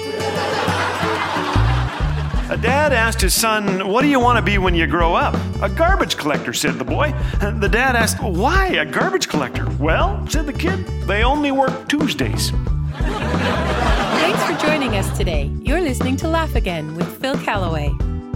A dad asked his son, "What do you want to be when you grow up?" "A garbage collector," said the boy. The dad asked, "Why a garbage collector?" "Well," said the kid, "they only work Tuesdays." Thanks for joining us today. You're listening to Laugh Again with Phil Callaway.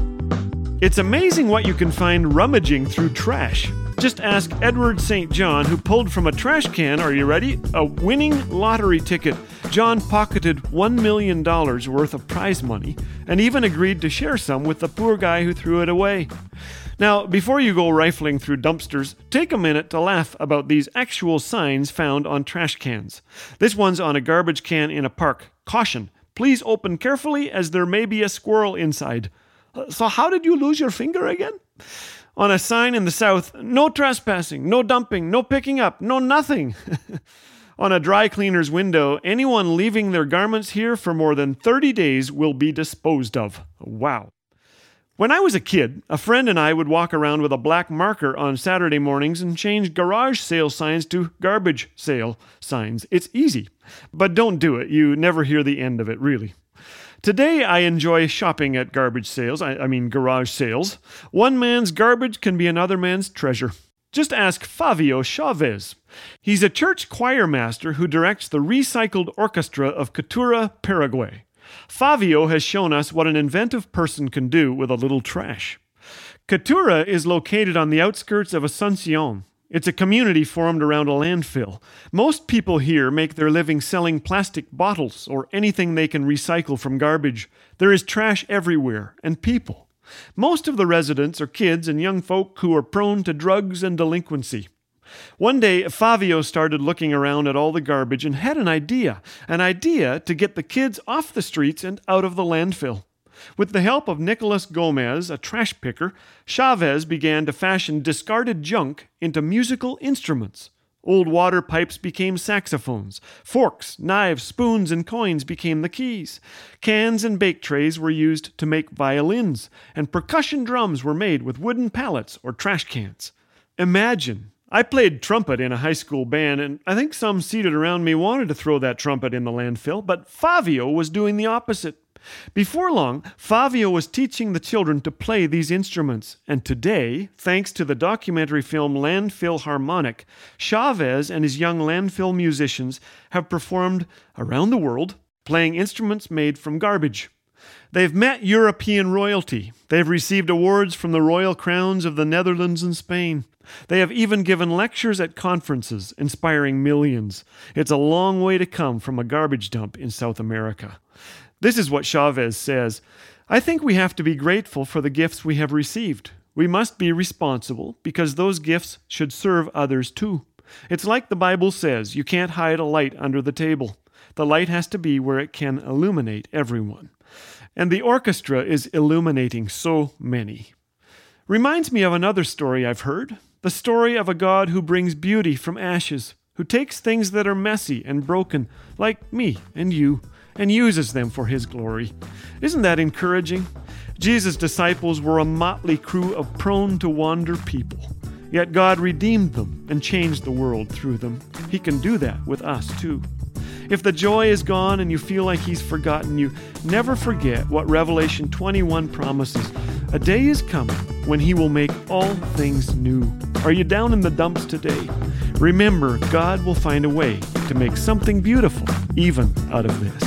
It's amazing what you can find rummaging through trash. Just ask Edward St. John, who pulled from a trash can, are you ready? A winning lottery ticket. John pocketed $1 million worth of prize money and even agreed to share some with the poor guy who threw it away. Now, before you go rifling through dumpsters, take a minute to laugh about these actual signs found on trash cans. This one's on a garbage can in a park. Caution, please open carefully as there may be a squirrel inside. So how did you lose your finger again? On a sign in the south, no trespassing, no dumping, no picking up, no nothing. On a dry cleaner's window, anyone leaving their garments here for more than 30 days will be disposed of. Wow. When I was a kid, a friend and I would walk around with a black marker on Saturday mornings and change garage sale signs to garbage sale signs. It's easy, but don't do it. You never hear the end of it, really. Today, I enjoy shopping at garbage sales, garage sales. One man's garbage can be another man's treasure. Just ask Fabio Chavez. He's a church choir master who directs the recycled orchestra of Catura, Paraguay. Fabio has shown us what an inventive person can do with a little trash. Catura is located on the outskirts of Asuncion. It's a community formed around a landfill. Most people here make their living selling plastic bottles or anything they can recycle from garbage. There is trash everywhere, and people. Most of the residents are kids and young folk who are prone to drugs and delinquency. One day, Fabio started looking around at all the garbage and had an idea to get the kids off the streets and out of the landfill. With the help of Nicolas Gomez, a trash picker, Chavez began to fashion discarded junk into musical instruments. Old water pipes became saxophones. Forks, knives, spoons, and coins became the keys. Cans and bake trays were used to make violins, and percussion drums were made with wooden pallets or trash cans. Imagine! I played trumpet in a high school band, and I think some seated around me wanted to throw that trumpet in the landfill, but Fabio was doing the opposite. Before long, Fabio was teaching the children to play these instruments, and today, thanks to the documentary film Landfill Harmonic, Chavez and his young landfill musicians have performed around the world, playing instruments made from garbage. They've met European royalty. They've received awards from the royal crowns of the Netherlands and Spain. They have even given lectures at conferences, inspiring millions. It's a long way to come from a garbage dump in South America. This is what Chavez says. I think we have to be grateful for the gifts we have received. We must be responsible because those gifts should serve others too. It's like the Bible says, you can't hide a light under the table. The light has to be where it can illuminate everyone. And the orchestra is illuminating so many. Reminds me of another story I've heard. The story of a God who brings beauty from ashes, who takes things that are messy and broken, like me and you, and uses them for His glory. Isn't that encouraging? Jesus' disciples were a motley crew of prone-to-wander people. Yet God redeemed them and changed the world through them. He can do that with us too. If the joy is gone and you feel like He's forgotten you, never forget what Revelation 21 promises. A day is coming when He will make all things new. Are you down in the dumps today? Remember, God will find a way to make something beautiful even out of this.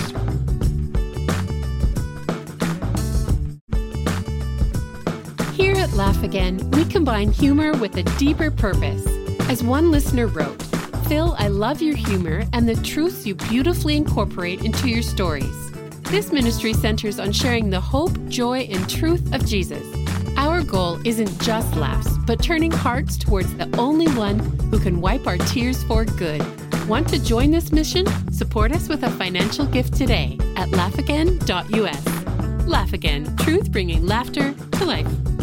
Here at Laugh Again, we combine humor with a deeper purpose. As one listener wrote, Phil, I love your humor and the truths you beautifully incorporate into your stories. This ministry centers on sharing the hope, joy, and truth of Jesus. Our goal isn't just laughs, but turning hearts towards the only one who can wipe our tears for good. Want to join this mission? Support us with a financial gift today at laughagain.us. Laugh Again, truth bringing laughter to life.